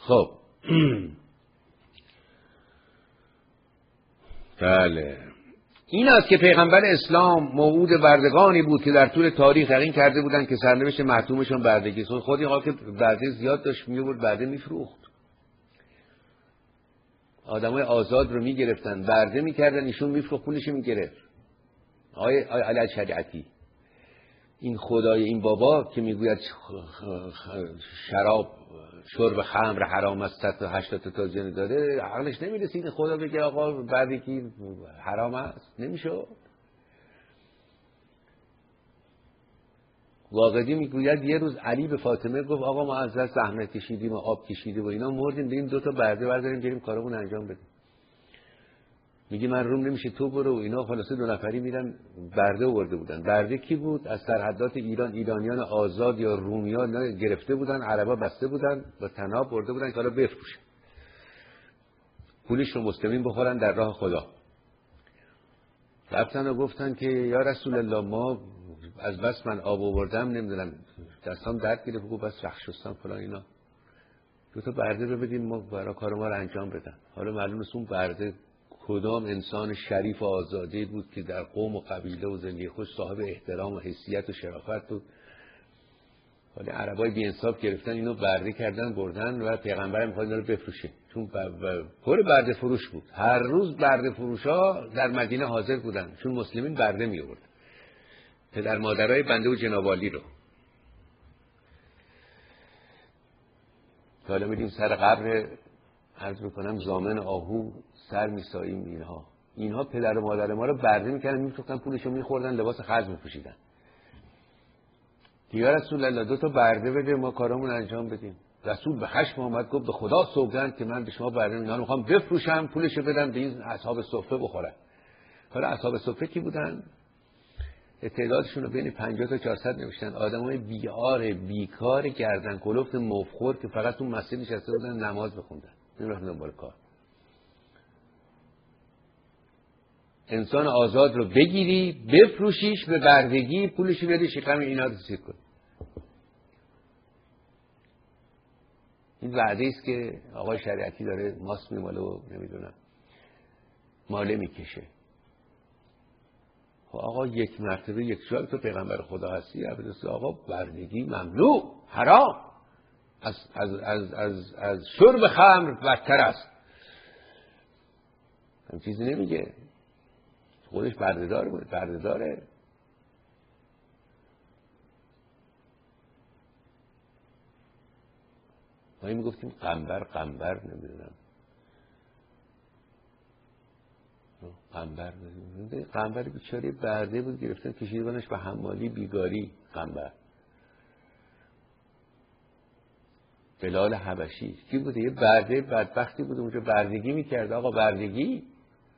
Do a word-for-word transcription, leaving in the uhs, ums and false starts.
خب بله، این است که پیغمبر اسلام موعود بردگانی بود که در طول تاریخ یقین کرده بودند که سرنوشت محتومشون بردگی است. خود این که برده زیاد داشت میورد، برده میفروخت، آدمای آزاد رو میگرفتن برده میکردن، ایشون میفروخت پولش میگرفت. آیه آیه علی شریعتی، این خدای این بابا که میگوید شراب شرب خمر حرام است تا هشتاد تا جن داره، عقلش نمیرسید خدا بگه آقا بردگی حرام است، نمیشه. واقعی میگوید یه روز علی به فاطمه گفت آقا ما از دست زحمت کشیدیم و آب کشیدیم و اینا مردیم، بریم دو تا برده برداریم بریم کارمون انجام بدیم. میگه من روم نمیشه تو برو و اینا. خلاصه دو نفری میرن برده آورده بودن. برده کی بود؟ از سرحدات ایران، ایرانیان آزاد یا رومیان گرفته بودن، عربا بسته بودن با طناب برده بودن که حالا بفروشن، پولش رو مسلمین بخورن در راه خدا. رفتن و گفتن که یا رسول الله ما از بس من آب آوردم نمیدونم دستام درد گرفت، گفت بس رخت شستم فلان اینا، دو تا برده رو بدیم ما برای کار ما رو انجام بدن. حالا معلوم است اون برده کدام انسان شریف و آزاده بود که در قوم و قبیله و زندگی خوش صاحب احترام و حیثیت و شرافت بود. حالا عربای بی انصاف گرفتن اینو برده کردن بردن و پیغمبر می‌خواد اینا رو بفروشه، چون پر برده فروش بود. هر روز برده فروشا در مدینه حاضر بودن، چون مسلمین برده می آورد، پدر مادرای بنده و جناب عالی رو. حالا میریم سر قبر عرض میکنم زامن آهو سر میساییم. اینها اینها پدر و مادر ما رو برده میکردن، میفروختن، پولشو میخوردن، لباس خرج میپوشیدن. یا رسول الله دو تا برده بده ما کارامون انجام بدیم. رسول به خشم آمد گفت به خدا سوگند که من به شما برده اینا رو میخوام بفروشم پولشو بدم به این اصحاب صفه بخورن. حالا اصحاب صفه کی بودن؟ تعدادشون رو بین پنجاه تا چهارصد نوشتن. آدمای بیعار بیکار گردن کلفت مفخور که فقط اون مسجد نشسته بودن نماز بخوندن، نمیرفتن دنبال کار. انسان آزاد رو بگیری بفروشیش به بردگی، پولشو بدی شکم اینا رو سیر کن. این وعده است که آقای شریعتی داره ماست میماله و نمیدونم ماله میکشه. آقا یک مرتبه یک جای تو پیغمبر خدا هستی عبدالله آقا بردگی ممنوع حرام، از, از, از, از, از شرب خمر بدتر است. هم چیزی نمیگه، خودش بردهدار بود، بردهداره. ما این میگفتیم قنبر قنبر نمیدونم قنبر قنبر بیچاره برده بود گرفتن کشیدنش به حمالی بیگاری. قنبر بلال حبشی کی بوده؟ یه برده بدبختی بود اونجا بردگی میکرد. آقا بردگی